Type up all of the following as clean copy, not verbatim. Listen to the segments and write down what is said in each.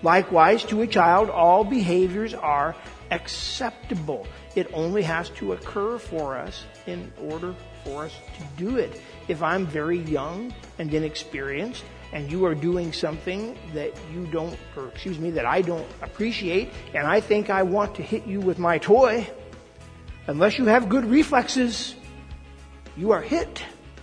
Likewise, to a child, all behaviors are acceptable. It only has to occur for us in order for us to do it. If I'm very young and inexperienced, and you are doing something that that I don't appreciate, and I think I want to hit you with my toy, unless you have good reflexes, you are hit.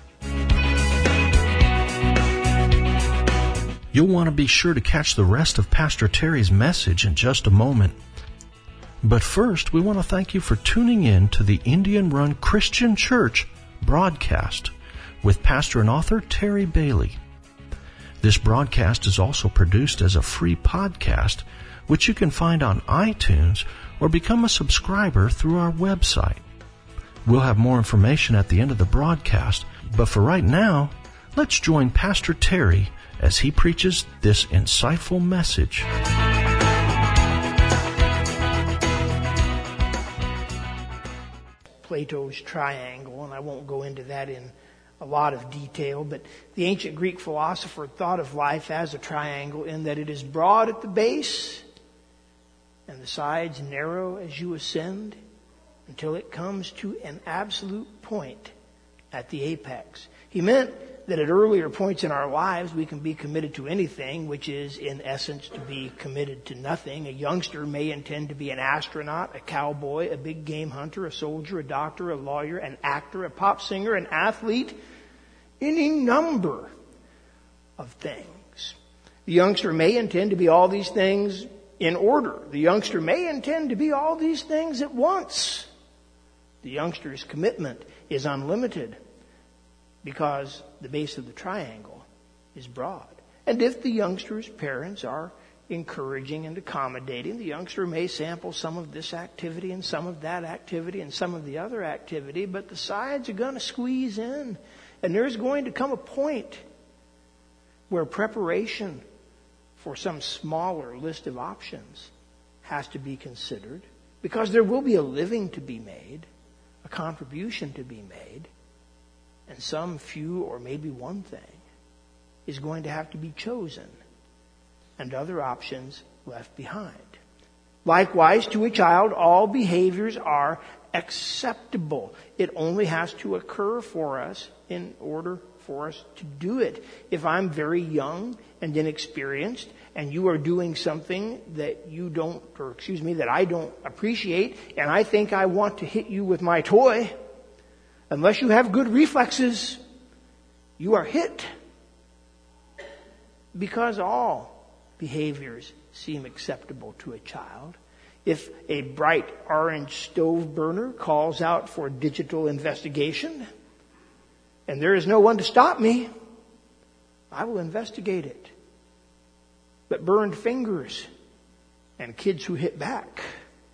You'll want to be sure to catch the rest of Pastor Terry's message in just a moment. But first, we want to thank you for tuning in to the Indian Run Christian Church broadcast with pastor and author Terry Bailey. This broadcast is also produced as a free podcast, which you can find on iTunes or become a subscriber through our website. We'll have more information at the end of the broadcast, but for right now, let's join Pastor Terry as he preaches this insightful message. Plato's triangle, and I won't go into that in a lot of detail, but the ancient Greek philosopher thought of life as a triangle in that it is broad at the base and the sides narrow as you ascend until it comes to an absolute point at the apex. He meant that at earlier points in our lives we can be committed to anything, which is in essence to be committed to nothing. A youngster may intend to be an astronaut, a cowboy, a big game hunter, a soldier, a doctor, a lawyer, an actor, a pop singer, an athlete, any number of things. The youngster may intend to be all these things in order. The youngster may intend to be all these things at once. The youngster's commitment is unlimited because the base of the triangle is broad. And if the youngster's parents are encouraging and accommodating, the youngster may sample some of this activity and some of that activity and some of the other activity, but the sides are going to squeeze in. And there's going to come a point where preparation for some smaller list of options has to be considered, because there will be a living to be made, a contribution to be made, and some few or maybe one thing is going to have to be chosen and other options left behind. Likewise, to a child, all behaviors are acceptable. It only has to occur for us in order for us to do it. If I'm very young and inexperienced, and you are doing something that that I don't appreciate, and I think I want to hit you with my toy, unless you have good reflexes, you are hit. Because all behaviors seem acceptable to a child. If a bright orange stove burner calls out for digital investigation, and there is no one to stop me, I will investigate it. But burned fingers and kids who hit back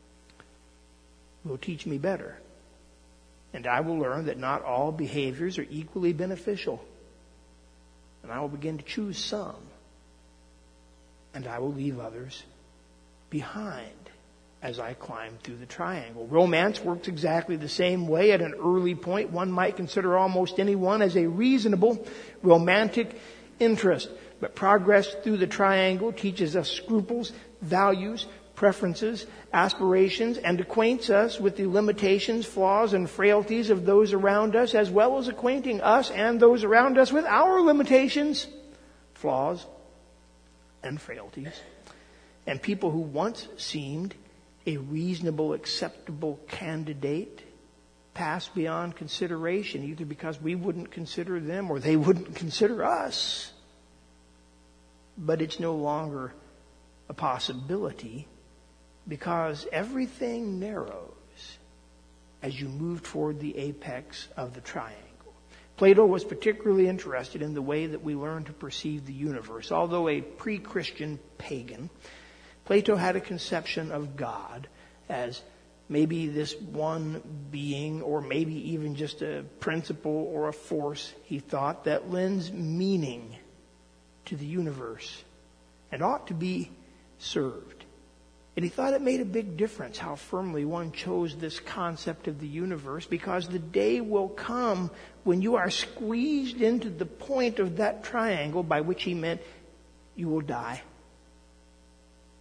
will teach me better. And I will learn that not all behaviors are equally beneficial. And I will begin to choose some. And I will leave others behind as I climb through the triangle. Romance works exactly the same way. At an early point, one might consider almost anyone as a reasonable romantic interest. But progress through the triangle teaches us scruples, values, preferences, aspirations, and acquaints us with the limitations, flaws, and frailties of those around us, as well as acquainting us and those around us with our limitations, flaws, and frailties. And people who once seemed a reasonable, acceptable candidate pass beyond consideration, either because we wouldn't consider them or they wouldn't consider us. But it's no longer a possibility, because everything narrows as you move toward the apex of the triangle. Plato was particularly interested in the way that we learn to perceive the universe. Although a pre-Christian pagan, Plato had a conception of God as maybe this one being, or maybe even just a principle or a force, he thought, that lends meaning to the universe and ought to be served. And he thought it made a big difference how firmly one chose this concept of the universe, because the day will come when you are squeezed into the point of that triangle, by which he meant you will die.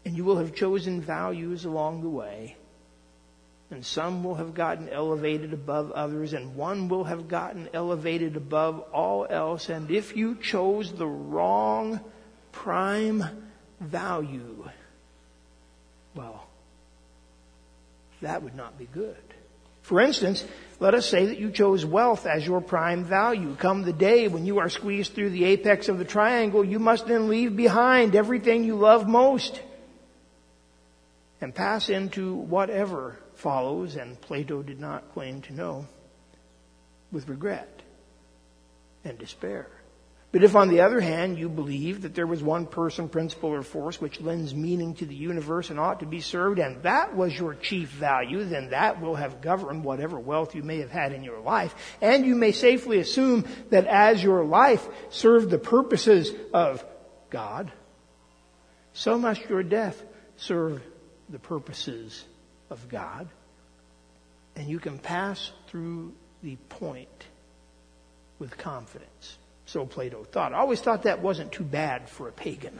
And you will have chosen values along the way. And some will have gotten elevated above others, and one will have gotten elevated above all else. And if you chose the wrong prime value, well, that would not be good. For instance, let us say that you chose wealth as your prime value. Come the day when you are squeezed through the apex of the triangle, you must then leave behind everything you love most and pass into whatever follows, and Plato did not claim to know, with regret and despair. But if, on the other hand, you believe that there was one person, principle, or force which lends meaning to the universe and ought to be served, and that was your chief value, then that will have governed whatever wealth you may have had in your life. And you may safely assume that as your life served the purposes of God, so must your death serve the purposes of God. And you can pass through the point with confidence. So Plato thought. I always thought that wasn't too bad for a pagan.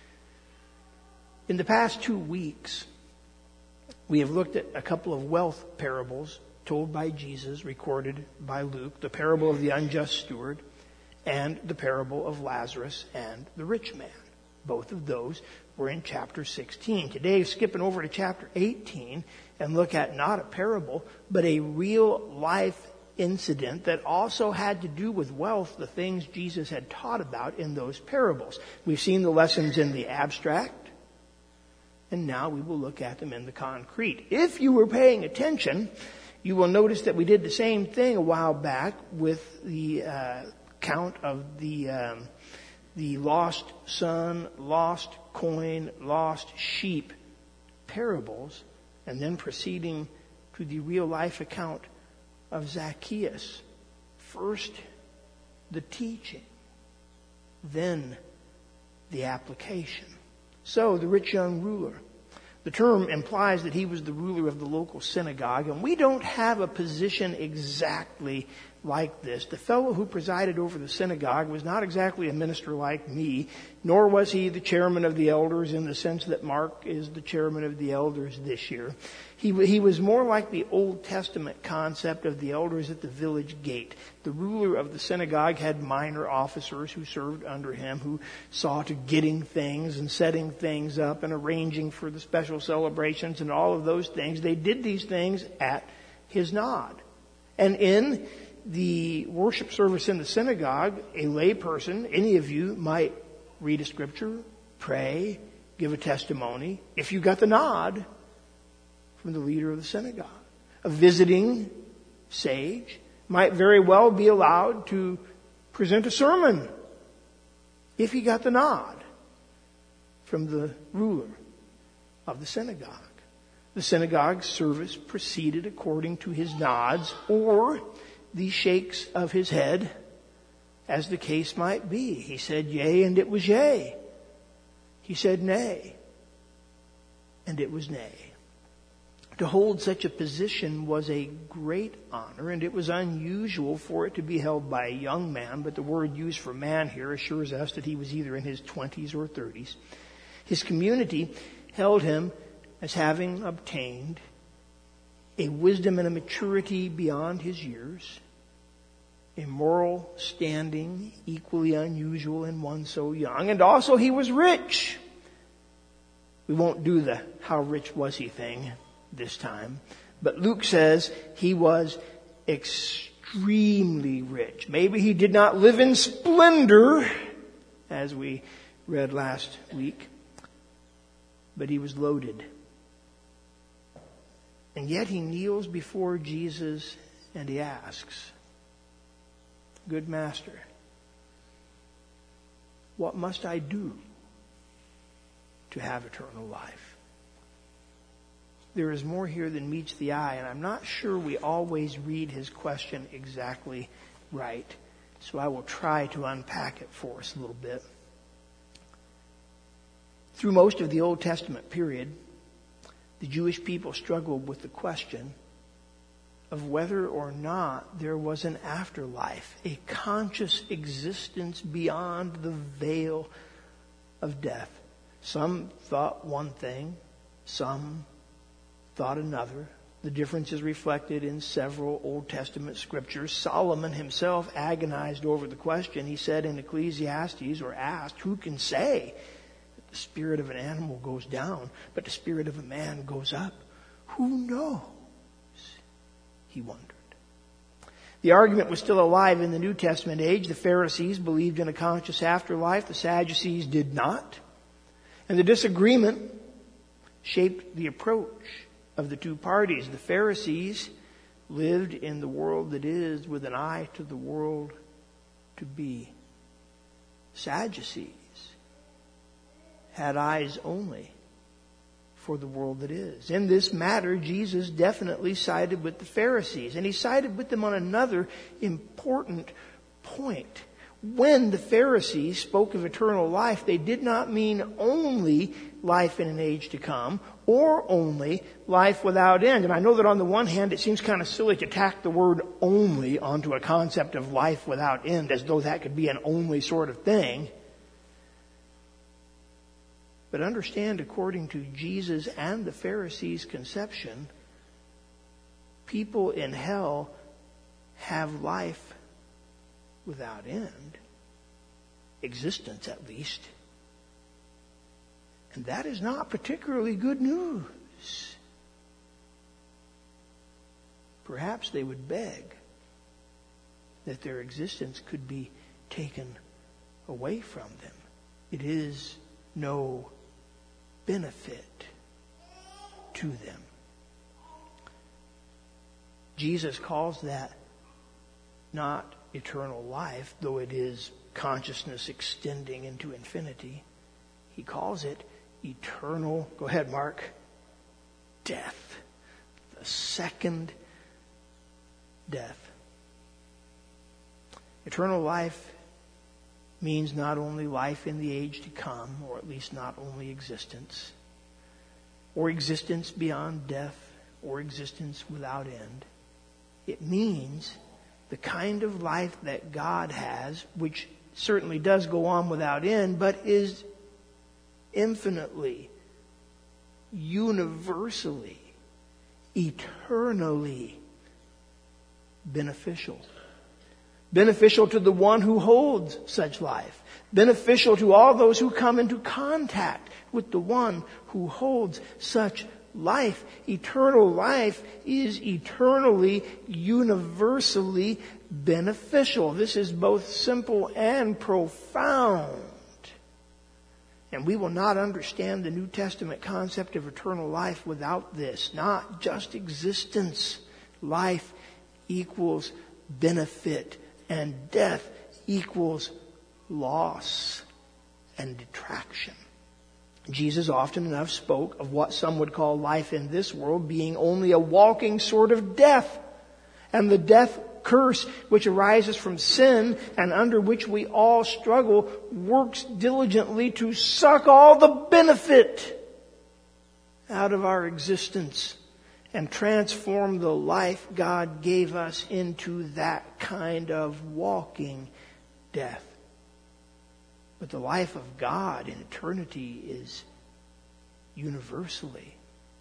In the past 2 weeks, we have looked at a couple of wealth parables told by Jesus, recorded by Luke, the parable of the unjust steward and the parable of Lazarus and the rich man. Both of those were in chapter 16. Today, skipping over to chapter 18 and look at not a parable, but a real life incident that also had to do with wealth, the things Jesus had taught about in those parables. We've seen the lessons in the abstract, and now we will look at them in the concrete. If you were paying attention, you will notice that we did the same thing a while back with the count of the lost son, lost coin, lost sheep parables, and then proceeding to the real life account of Zacchaeus. First, the teaching, then the application. So, the rich young ruler. The term implies that he was the ruler of the local synagogue, and we don't have a position exactly like this. The fellow who presided over the synagogue was not exactly a minister like me, nor was he the chairman of the elders in the sense that Mark is the chairman of the elders this year. He was more like the Old Testament concept of the elders at the village gate. The ruler of the synagogue had minor officers who served under him, who saw to getting things and setting things up and arranging for the special celebrations and all of those things. They did these things at his nod. And in the worship service in the synagogue, a lay person, any of you, might read a scripture, pray, give a testimony, if you got the nod from the leader of the synagogue. A visiting sage might very well be allowed to present a sermon if he got the nod from the ruler of the synagogue. The synagogue service proceeded according to his nods or the shakes of his head, as the case might be. He said yea, and it was yea. He said nay, and it was nay. To hold such a position was a great honor, and it was unusual for it to be held by a young man, but the word used for man here assures us that he was either in his 20s or 30s. His community held him as having obtained a wisdom and a maturity beyond his years, a moral standing equally unusual in one so young, and also he was rich. We won't do the how rich was he thing this time, but Luke says he was extremely rich. Maybe he did not live in splendor, as we read last week, but he was loaded. And yet he kneels before Jesus and he asks, "Good Master, what must I do to have eternal life?" There is more here than meets the eye, and I'm not sure we always read his question exactly right. So I will try to unpack it for us a little bit. Through most of the Old Testament period, the Jewish people struggled with the question of whether or not there was an afterlife, a conscious existence beyond the veil of death. Some thought one thing, some thought another. The difference is reflected in several Old Testament scriptures. Solomon himself agonized over the question. He said in Ecclesiastes, or asked, who can say that the spirit of an animal goes down, but the spirit of a man goes up? Who knows? He wondered. The argument was still alive in the New Testament age. The Pharisees believed in a conscious afterlife. The Sadducees did not. And the disagreement shaped the approach of the two parties. The Pharisees lived in the world that is with an eye to the world to be. Sadducees had eyes only for the world that is. In this matter, Jesus definitely sided with the Pharisees, and he sided with them on another important point. When the Pharisees spoke of eternal life, they did not mean only life in an age to come, or only life without end. And I know that on the one hand, it seems kind of silly to tack the word only onto a concept of life without end, as though that could be an only sort of thing. But understand, according to Jesus and the Pharisees' conception, people in hell have life without end. Existence, at least. And that is not particularly good news. Perhaps they would beg that their existence could be taken away from them. It is no benefit to them. Jesus calls that not eternal life, though it is consciousness extending into infinity. He calls it eternal, go ahead, Mark, death. The second death. Eternal life means not only life in the age to come, or at least not only existence, or existence beyond death, or existence without end. It means the kind of life that God has, which certainly does go on without end, but is infinitely, universally, eternally beneficial. Beneficial to the one who holds such life. Beneficial to all those who come into contact with the one who holds such life. Eternal life is eternally, universally beneficial. This is both simple and profound. And we will not understand the New Testament concept of eternal life without this. Not just existence. Life equals benefit, and death equals loss and detraction. Jesus often enough spoke of what some would call life in this world being only a walking sort of death, and the death curse which arises from sin and under which we all struggle works diligently to suck all the benefit out of our existence and transform the life God gave us into that kind of walking death. But the life of God in eternity is universally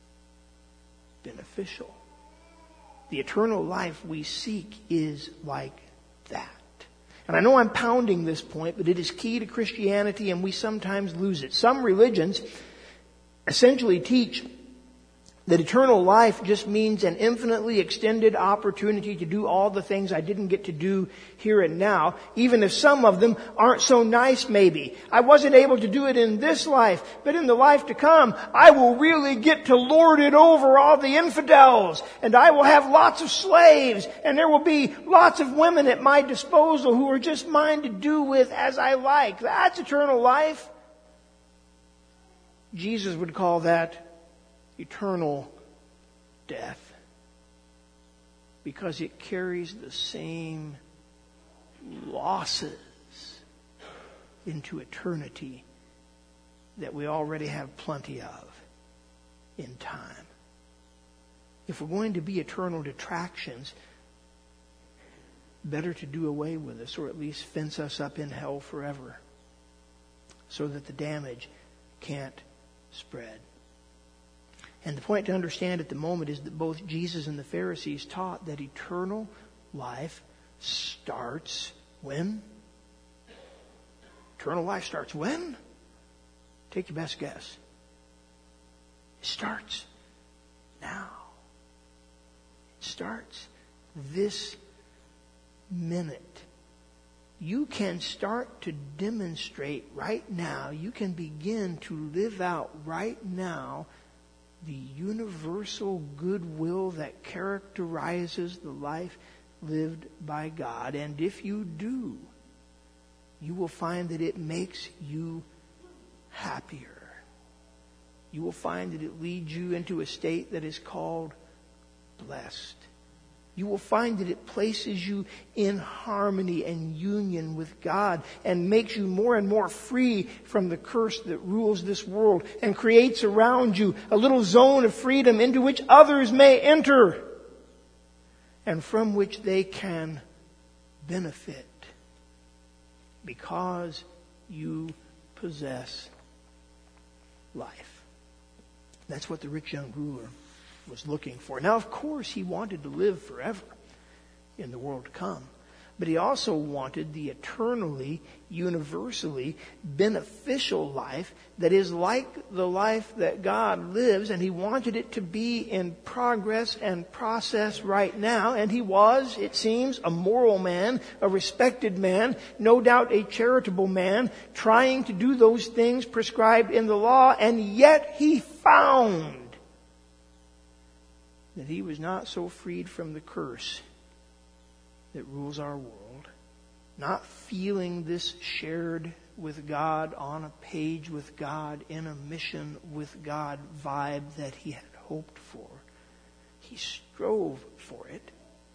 beneficial. The eternal life we seek is like that. And I know I'm pounding this point, but it is key to Christianity and we sometimes lose it. Some religions essentially teach that eternal life just means an infinitely extended opportunity to do all the things I didn't get to do here and now, even if some of them aren't so nice maybe. I wasn't able to do it in this life, but in the life to come, I will really get to lord it over all the infidels, and I will have lots of slaves, and there will be lots of women at my disposal who are just mine to do with as I like. That's eternal life. Jesus would call that eternal death, because it carries the same losses into eternity that we already have plenty of in time. If we're going to be eternal detractions, better to do away with us, or at least fence us up in hell forever, so that the damage can't spread. And the point to understand at the moment is that both Jesus and the Pharisees taught that eternal life starts when? Eternal life starts when? Take your best guess. It starts now. It starts this minute. You can start to demonstrate right now, you can begin to live out right now the universal goodwill that characterizes the life lived by God. And if you do, you will find that it makes you happier. You will find that it leads you into a state that is called blessed. You will find that it places you in harmony and union with God and makes you more and more free from the curse that rules this world and creates around you a little zone of freedom into which others may enter and from which they can benefit because you possess life. That's what the rich young ruler was looking for. Now, of course, he wanted to live forever in the world to come. But he also wanted the eternally, universally beneficial life that is like the life that God lives. And he wanted it to be in progress and process right now. And he was, it seems, a moral man, a respected man, no doubt a charitable man, trying to do those things prescribed in the law. And yet he found that he was not so freed from the curse that rules our world, not feeling this shared with God, on a page with God, in a mission with God vibe that he had hoped for. He strove for it,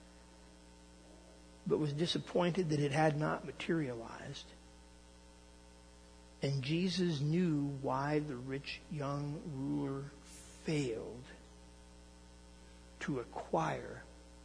but was disappointed that it had not materialized. And Jesus knew why the rich young ruler failed to acquire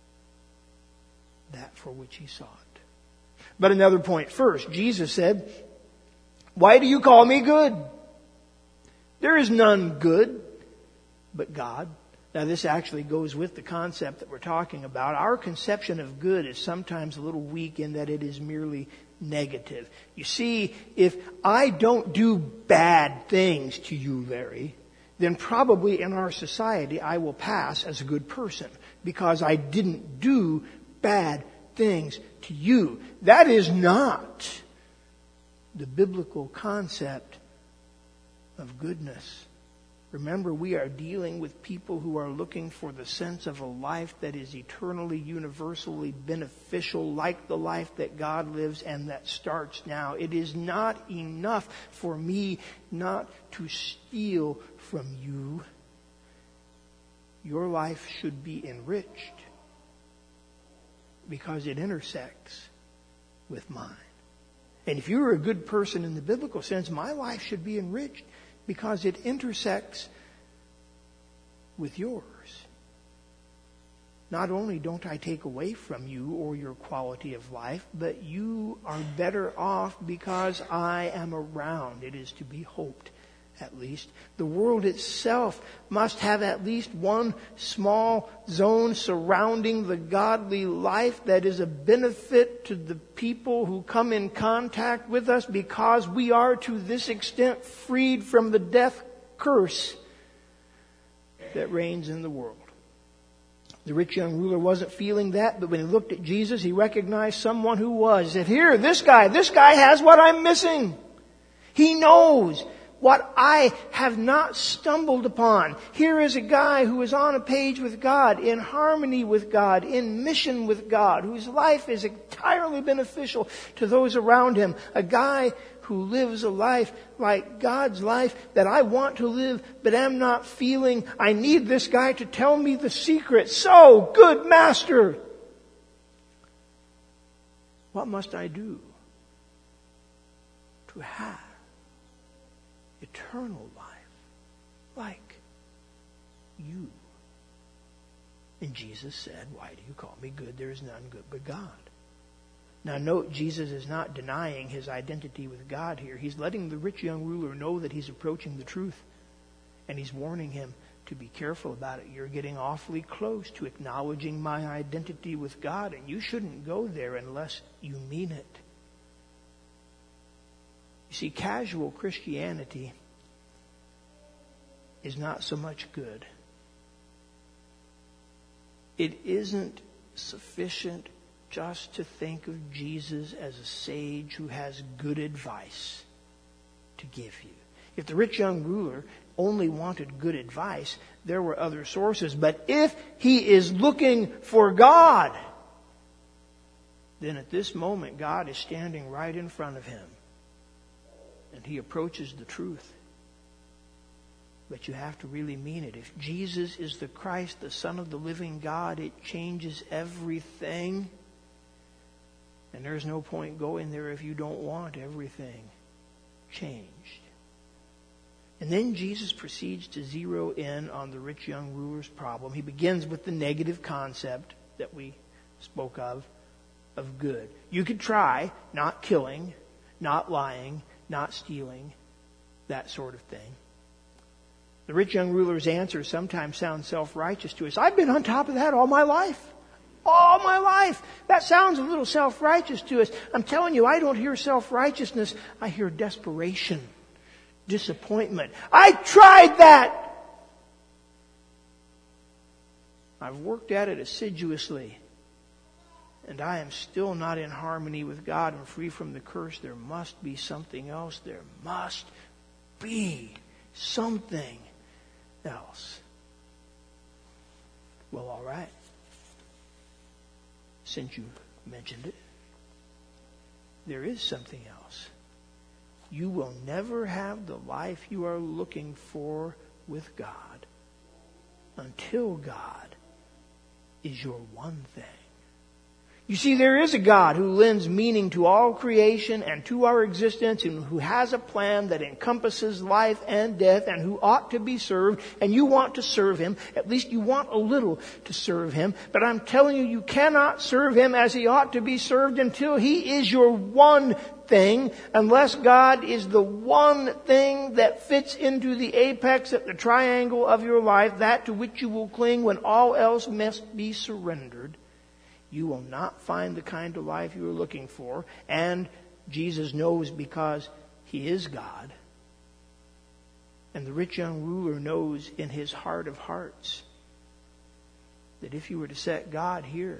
that for which he sought. But another point first. Jesus said, "Why do you call me good? There is none good but God." Now this actually goes with the concept that we're talking about. Our conception of good is sometimes a little weak in that it is merely negative. You see, if I don't do bad things to you, Larry, then probably in our society I will pass as a good person because I didn't do bad things to you. That is not the biblical concept of goodness. Remember, we are dealing with people who are looking for the sense of a life that is eternally, universally beneficial, like the life that God lives and that starts now. It is not enough for me not to steal from you. Your life should be enriched because it intersects with mine. And if you're a good person in the biblical sense, my life should be enriched because it intersects with yours. Not only don't I take away from you or your quality of life, but you are better off because I am around. It is to be hoped, at least. The world itself must have at least one small zone surrounding the godly life that is a benefit to the people who come in contact with us because we are to this extent freed from the death curse that reigns in the world. The rich young ruler wasn't feeling that, but when he looked at Jesus, he recognized someone who was. He said, "Here, this guy has what I'm missing. He knows what I have not stumbled upon. Here is a guy who is on a page with God, in harmony with God, in mission with God, whose life is entirely beneficial to those around him. A guy who lives a life like God's life that I want to live, but am not feeling. I need this guy to tell me the secret. So, good master, what must I do to have eternal life like you?" And Jesus said, "Why do you call me good? There is none good but God." Now note, Jesus is not denying his identity with God here. He's letting the rich young ruler know that he's approaching the truth. And he's warning him to be careful about it. You're getting awfully close to acknowledging my identity with God, and you shouldn't go there unless you mean it. You see, casual Christianity is not so much good. It isn't sufficient just to think of Jesus as a sage who has good advice to give you. If the rich young ruler only wanted good advice, there were other sources. But if he is looking for God, then at this moment God is standing right in front of him. And he approaches the truth. But you have to really mean it. If Jesus is the Christ, the Son of the living God, it changes everything. And there's no point going there if you don't want everything changed. And then Jesus proceeds to zero in on the rich young ruler's problem. He begins with the negative concept that we spoke of good. You could try not killing, not lying, not stealing, that sort of thing. The rich young ruler's answer sometimes sounds self-righteous to us. I've been on top of that all my life. All my life. That sounds a little self-righteous to us. I'm telling you, I don't hear self-righteousness. I hear desperation, disappointment. I tried that. I've worked at it assiduously. And I am still not in harmony with God and free from the curse. There must be something else. There must be something else. Well, all right. Since you mentioned it, there is something else. You will never have the life you are looking for with God until God is your one thing. You see, there is a God who lends meaning to all creation and to our existence, and who has a plan that encompasses life and death, and who ought to be served, and you want to serve him. At least you want a little to serve him. But I'm telling you, you cannot serve him as he ought to be served until he is your one thing, unless God is the one thing that fits into the apex at the triangle of your life, that to which you will cling when all else must be surrendered. You will not find the kind of life you are looking for. And Jesus knows because he is God. And the rich young ruler knows in his heart of hearts that if you were to set God here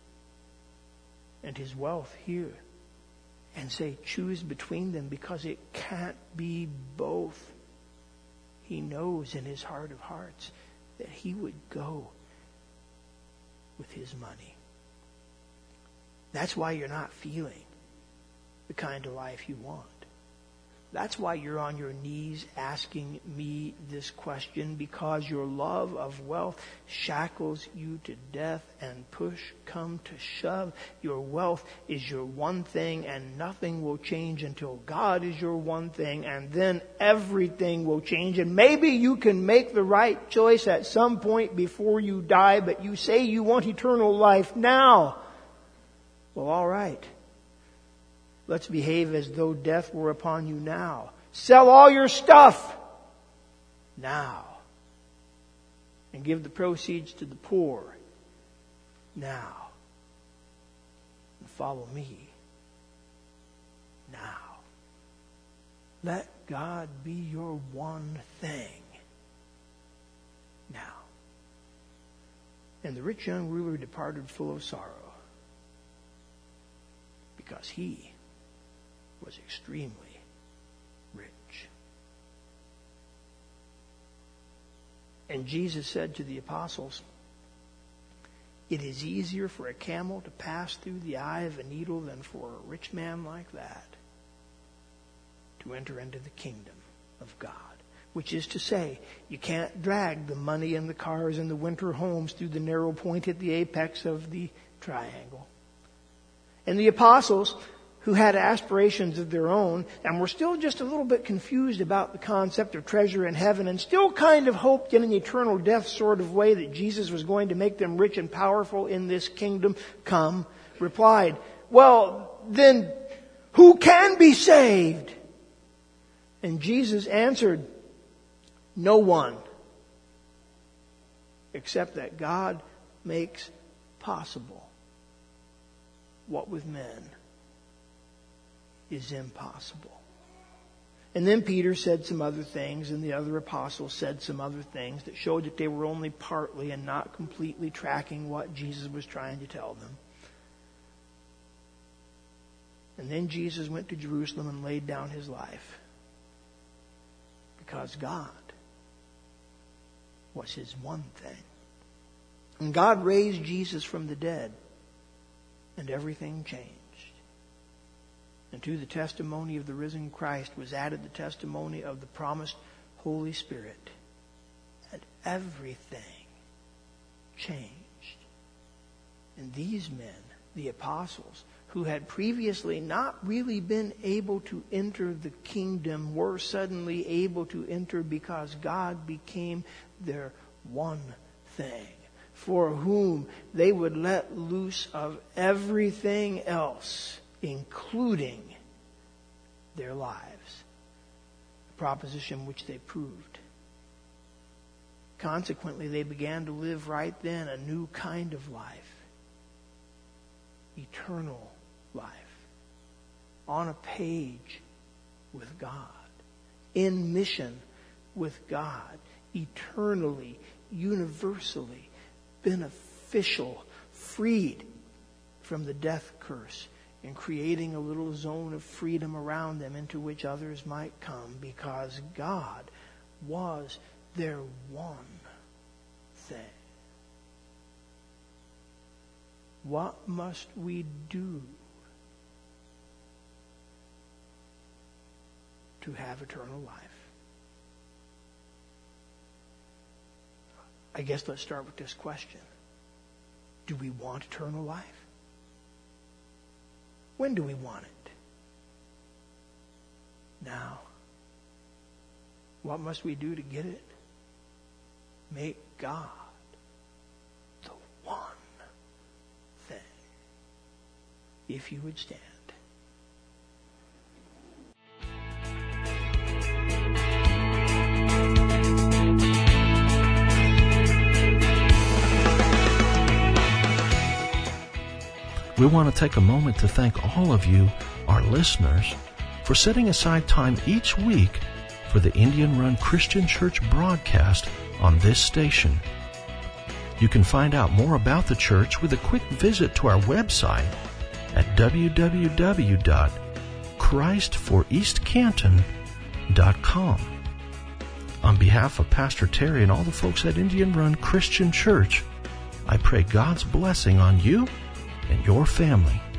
and his wealth here and say choose between them, because it can't be both, he knows in his heart of hearts that he would go with his money. That's why you're not feeling the kind of life you want. That's why you're on your knees asking me this question, because your love of wealth shackles you to death, and push come to shove, your wealth is your one thing, and nothing will change until God is your one thing, and then everything will change. And maybe you can make the right choice at some point before you die, but you say you want eternal life now. Well, all right. Let's behave as though death were upon you now. Sell all your stuff now. And give the proceeds to the poor now. And follow me now. Let God be your one thing now. And the rich young ruler departed full of sorrow, because he was extremely rich. And Jesus said to the apostles, it is easier for a camel to pass through the eye of a needle than for a rich man like that to enter into the kingdom of God. Which is to say, you can't drag the money and the cars and the winter homes through the narrow point at the apex of the triangle. And the apostles, who had aspirations of their own and were still just a little bit confused about the concept of treasure in heaven, and still kind of hoped in an eternal death sort of way that Jesus was going to make them rich and powerful in this kingdom come, replied, well, then who can be saved? And Jesus answered, no one, except that God makes possible what with men is impossible. And then Peter said some other things, and the other apostles said some other things that showed that they were only partly and not completely tracking what Jesus was trying to tell them. And then Jesus went to Jerusalem and laid down his life, because God was his one thing. And God raised Jesus from the dead, and everything changed. And to the testimony of the risen Christ was added the testimony of the promised Holy Spirit. And everything changed. And these men, the apostles, who had previously not really been able to enter the kingdom, were suddenly able to enter because God became their one thing, for whom they would let loose of everything else, including their lives. A proposition which they proved. Consequently, they began to live right then a new kind of life. Eternal life. On a page with God. In mission with God. Eternally, universally beneficial, freed from the death curse, and creating a little zone of freedom around them into which others might come, because God was their one thing. What must we do to have eternal life? I guess let's start with this question. Do we want eternal life? When do we want it? Now. What must we do to get it? Make God the one thing. If you would stand. We want to take a moment to thank all of you, our listeners, for setting aside time each week for the Indian Run Christian Church broadcast on this station. You can find out more about the church with a quick visit to our website at www.christforeastcanton.com. On behalf of Pastor Terry and all the folks at Indian Run Christian Church, I pray God's blessing on you and your family.